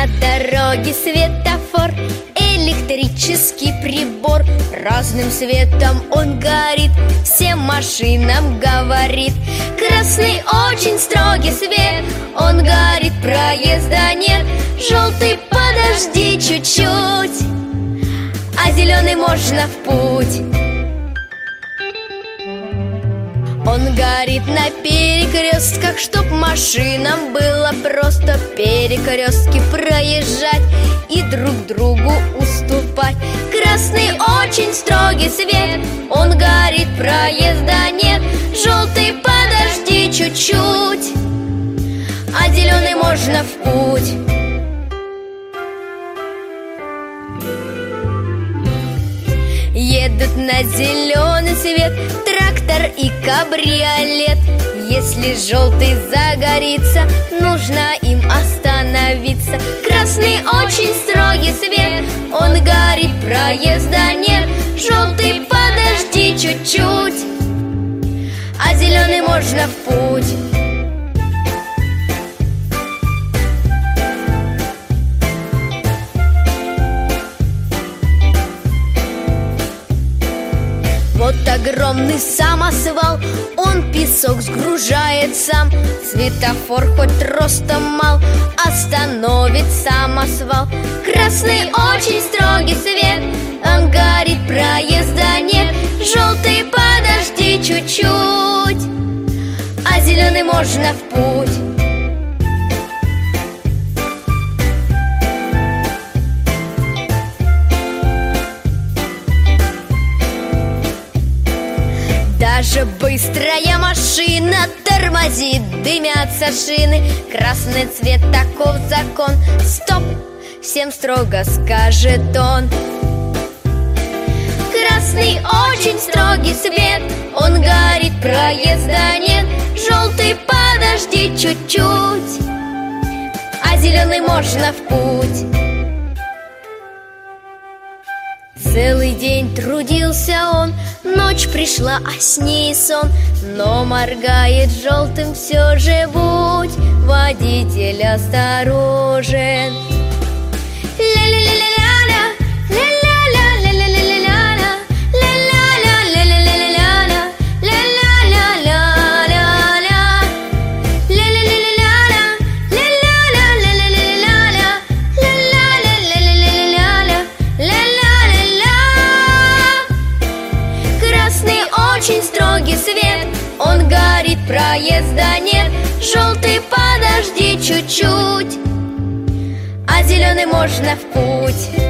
дороге светофор, электрический прибор. Разным светом он горит, всем машинам говорит: красный очень строгий свет, он горит, проезда нет. Желтый подожди чуть-чуть, а зеленый можно в путь. Он горит на перекрестках, чтоб машинам было просто перекрестки проезжать и друг другу уступать. Красный очень строгий свет, он горит, проезда нет. Желтый подожди чуть-чуть, а зеленый можно в путь. Едут на зеленый свет трактор и кабриолет. Если желтый загорится, нужно им остановиться. Красный очень строгий свет, он горит, проезда нет. Желтый подожди чуть-чуть, а зеленый можно в путь. Вот огромный самосвал, он песок сгружает сам. Светофор хоть ростом мал, остановит самосвал. Красный очень строгий свет, он горит, проезда нет. Желтый подожди чуть-чуть, а зеленый можно в путь. Даже быстрая машина тормозит, дымятся шины. Красный цвет, таков закон. Стоп, всем строго скажет он. Красный очень строгий свет, он горит, проезда нет. Желтый подожди чуть-чуть, а зеленый можно в путь. Целый день трудился он, ночь пришла, а с ней сон. Но моргает желтым все же, будь водитель осторожен. Ля-ля-ля-ля-ля, ля-ля-ля-ля-ля-ля-ля-ля, ля-ля-ля-ля-ля-ля-ля, ля-ля-ля-ля-ля-ля, ля-ля-ля-ля-ля, красный очень строгий свет, он горит, проезда нет. Желтый подожди чуть-чуть, а зеленый можно в путь.